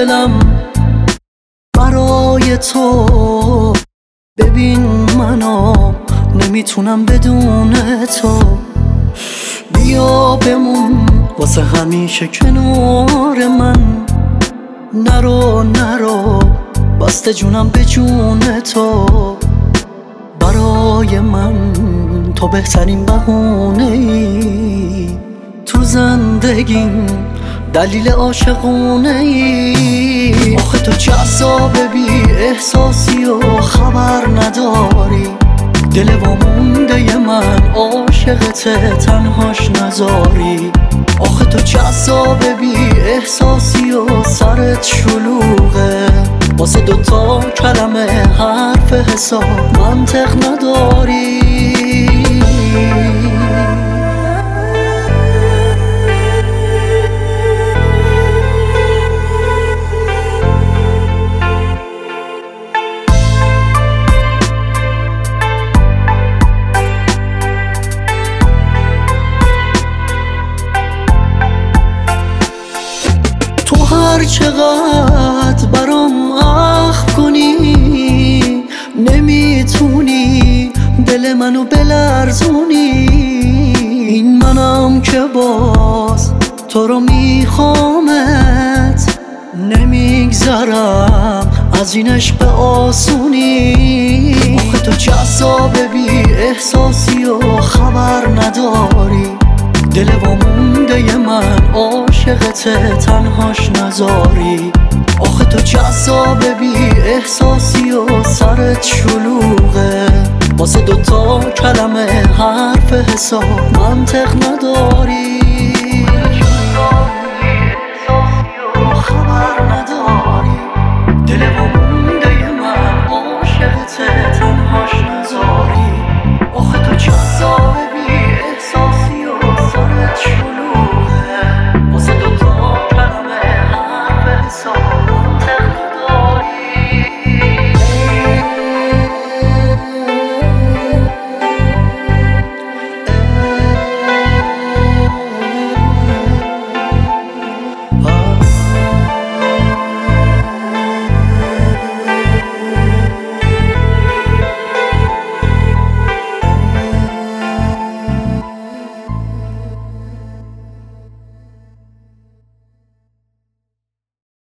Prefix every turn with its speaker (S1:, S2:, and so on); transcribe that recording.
S1: دلم برای تو. ببین منو نمیتونم بدون تو. بیا بمون واسه همیشه کنار من. نرو بسته جونم به جون تو. برای من تو بهترین بهونه ای تو زندگیم، دلیل عاشقونه ای. آخه تو جذاب بی احساسی و خبر نداری. دل وامونده من عاشقته تنهاش نذاری. آخه تو جذاب بی احساسی و سرت شلوغه. واسه دوتا کلمه حرف حساب منطق نداری. هر چقدر برام اخم کنی نمیتونی دل منو بلرزونی. این منم که باز تو رو میخوامت، نمیگذرم از این عشق آسونی. آخه تو جذاب بی احساسی و خبر نداری. دل وامونده من عاشقته تنهاش نذاری. آخه تو جذاب بی احساسی و سرت شلوغه. واسه دوتا کلمه حرف حساب منطق نداری.